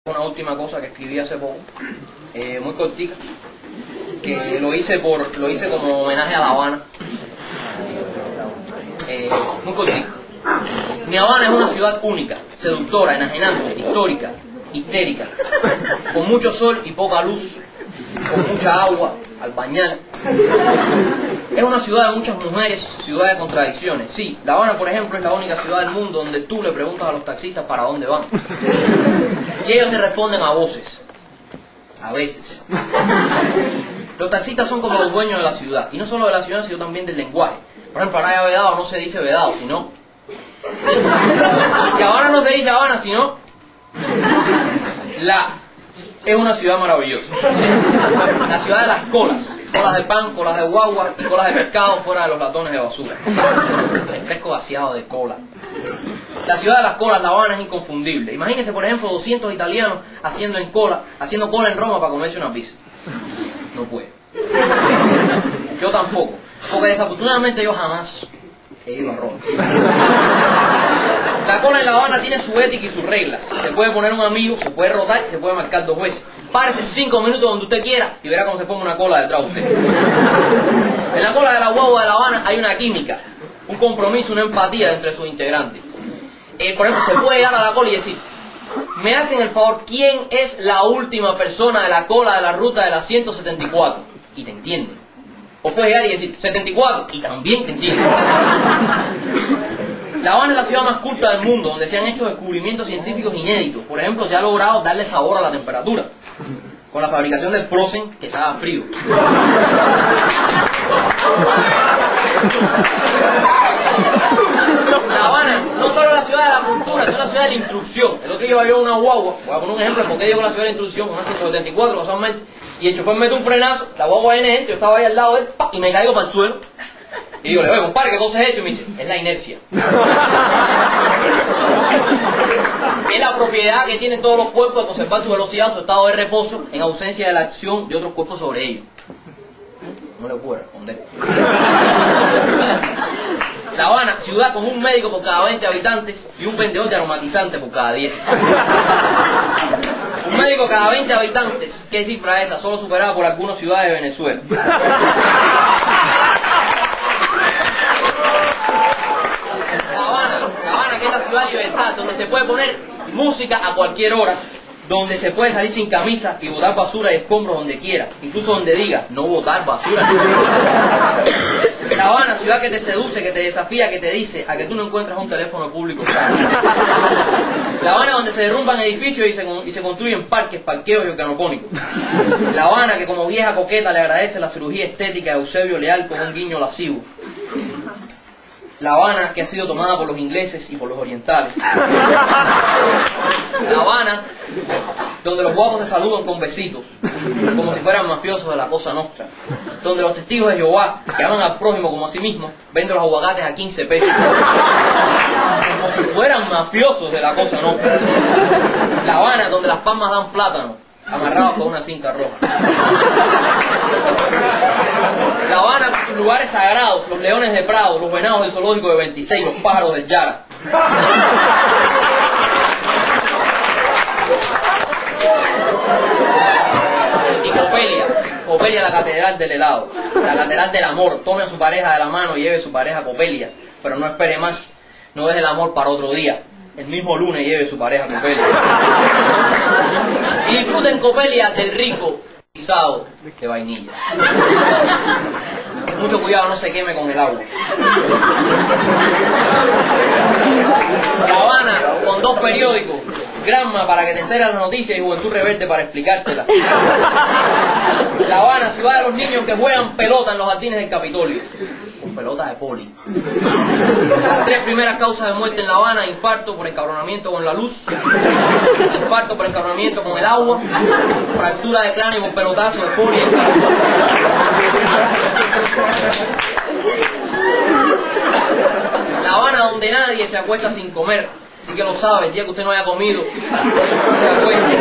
Una última cosa que escribí hace poco, muy cortica, que lo hice como homenaje a La Habana. Muy cortica. Mi Habana es una ciudad única, seductora, enajenante, histórica, histérica, con mucho sol y poca luz, con mucha agua al bañar. Es una ciudad de muchas mujeres, ciudad de contradicciones. Sí, La Habana, por ejemplo, es la única ciudad del mundo donde tú le preguntas a los taxistas para dónde van. Y ellos te responden a voces. A veces. Los taxistas son como los dueños de la ciudad. Y no solo de la ciudad, sino también del lenguaje. Por ejemplo, Araya Vedado no se dice Vedado, sino... Y ahora no se dice Habana, sino... Es una ciudad maravillosa. La ciudad de las colas. Colas de pan, colas de guagua y colas de pescado fuera de los latones de basura. El fresco vaciado de cola. La ciudad de las colas, La Habana, es inconfundible. Imagínense, por ejemplo, 200 italianos haciendo cola en Roma para comerse una pizza. No puede. Yo tampoco. Porque desafortunadamente yo jamás he ido a Roma. La cola en La Habana tiene su ética y sus reglas. Se puede poner un amigo, se puede rotar y se puede marcar 2 veces. Párese 5 minutos donde usted quiera y verá cómo se forma una cola detrás de usted. En la cola de la guagua de La Habana hay una química, un compromiso, una empatía entre sus integrantes. Por ejemplo, se puede llegar a la cola y decir: me hacen el favor, ¿quién es la última persona de la cola de la ruta de la 174? Y te entienden. O puedes llegar y decir 74 y también te entienden. La Habana es la ciudad más culta del mundo, donde se han hecho descubrimientos científicos inéditos. Por ejemplo, se ha logrado darle sabor a la temperatura con la fabricación del frozen que se haga frío. La Habana no solo es la ciudad de la cultura, es la ciudad de la instrucción. El otro día iba yo una guagua, voy a poner un ejemplo porque llegó a la ciudad de la instrucción, una 174 casualmente, y el chofer me mete un frenazo, la guagua viene gente, yo estaba ahí al lado de él, y me caigo para el suelo. Y digo, oye, compadre, ¿qué cosa es esto? Y me dice, es la inercia. Es la propiedad que tienen todos los cuerpos de conservar su velocidad, su estado de reposo, en ausencia de la acción de otros cuerpos sobre ellos. No le puedo responder. La Habana, ciudad con un médico por cada 20 habitantes y un vendedor de aromatizante por cada 10. Un médico cada 20 habitantes. ¿Qué cifra es esa? Solo superada por algunas ciudades de Venezuela. La Habana, que es la ciudad de libertad, donde se puede poner música a cualquier hora, donde se puede salir sin camisa y botar basura y escombros donde quiera, incluso donde diga no botar basura. La Habana, ciudad que te seduce, que te desafía, que te dice a que tú no encuentras un teléfono público. La Habana, donde se derrumban edificios y se construyen parques, parqueos y organopónicos. La Habana, que como vieja coqueta le agradece la cirugía estética de Eusebio Leal con un guiño lascivo. La Habana, que ha sido tomada por los ingleses y por los orientales. La Habana, donde los guapos se saludan con besitos, como si fueran mafiosos de la Cosa Nostra. Donde los testigos de Jehová, que aman al prójimo como a sí mismos, venden los aguacates a 15 pesos. Como si fueran mafiosos de la Cosa Nostra. La Habana, donde las palmas dan plátano, amarrados con una cinta roja. La Habana con sus lugares sagrados, los leones de Prado, los venados del zoológico de 26, los pájaros del Yara. Y Copelia, la catedral del helado, la catedral del amor. Tome a su pareja de la mano y lleve a su pareja a Copelia, pero no espere más, no deje el amor para otro día. El mismo lunes lleve a su pareja a Copelia. Y disfruten Copelia del rico guisado de vainilla. Mucho cuidado, no se queme con el agua. La Habana, con 2 periódicos, Granma para que te enteres las noticias y Juventud Rebelde para explicártela. La Habana, ciudad de los niños que juegan pelota en los jardines del Capitolio. Con pelota de poli. Las 3 primeras causas de muerte en La Habana: infarto por encabronamiento con la luz, infarto por encabronamiento con el agua, fractura de cráneo por pelotazo de poli. La Habana, donde nadie se acuesta sin comer. Así que lo sabe, el día que usted no haya comido, se acueste.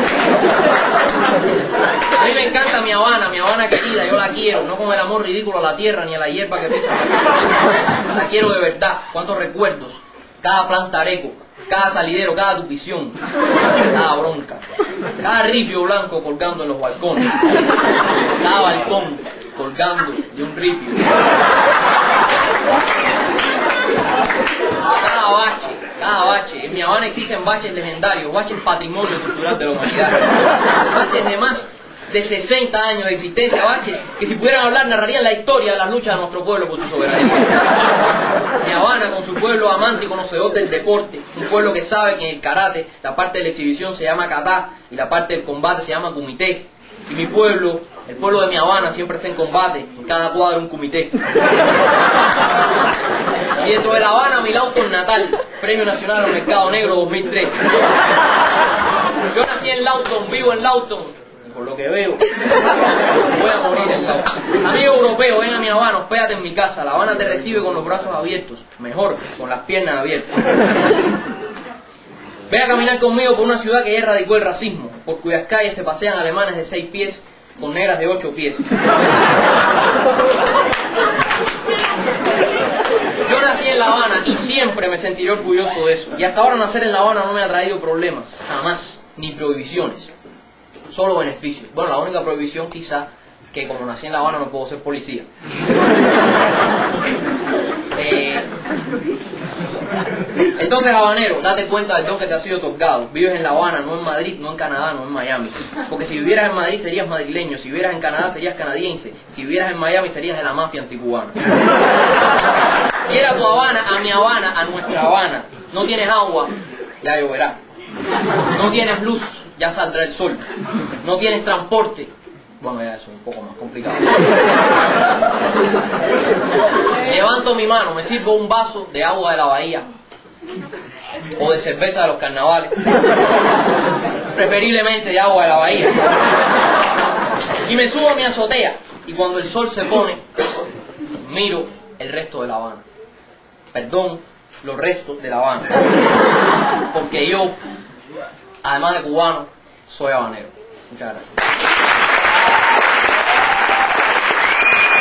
A mí me encanta mi Habana querida, yo la quiero, no con el amor ridículo a la tierra ni a la hierba que pisa. La quiero de verdad. Cuántos recuerdos, cada plantareco, cada salidero, cada tupición, cada bronca, cada ripio blanco colgando en los balcones, cada balcón colgando de un ripio, cada bache. En Mi Habana existen baches legendarios, baches patrimonio cultural de la humanidad, baches de más de 60 años de existencia, baches que si pudieran hablar narrarían la historia de las luchas de nuestro pueblo por su soberanía. Mi Habana, con su pueblo amante y conocedor del deporte, un pueblo que sabe que en el karate la parte de la exhibición se llama kata y la parte del combate se llama kumite. Y mi pueblo, el pueblo de Mi Habana, siempre está en combate, en cada cuadro un kumite. Y dentro de La Habana, mi Lauton natal, Premio Nacional al Mercado Negro 2003. Yo nací en Lauton, vivo en Lauton, y por lo que veo, voy a morir en Lauton. Amigo europeo, ven a Mi Habana, hospédate en mi casa. La Habana te recibe con los brazos abiertos, mejor, con las piernas abiertas. Ven a caminar conmigo por una ciudad que ya erradicó el racismo, por cuyas calles se pasean alemanes de 6 pies con negras de 8 pies. Yo nací en La Habana y siempre me sentiré orgulloso de eso. Y hasta ahora nacer en La Habana no me ha traído problemas, jamás, ni prohibiciones, solo beneficios. Bueno, la única prohibición quizá que como nací en La Habana no puedo ser policía. Entonces, habanero, date cuenta del don que te ha sido otorgado. Vives en La Habana, no en Madrid, no en Canadá, no en Miami. Porque si vivieras en Madrid serías madrileño, si vivieras en Canadá serías canadiense, si vivieras en Miami serías de la mafia anticubana. Quiera tu Habana, a mi Habana, a nuestra Habana. No tienes agua, ya lloverá. No tienes luz, ya saldrá el sol. No tienes transporte. Bueno, ya eso es un poco más complicado. Levanto mi mano, me sirvo un vaso de agua de la bahía o de cerveza de los carnavales, preferiblemente de agua de la bahía, y me subo a mi azotea y cuando el sol se pone miro el resto de La Habana, perdón, los restos de La Habana, porque yo, además de cubano, soy habanero. Muchas gracias.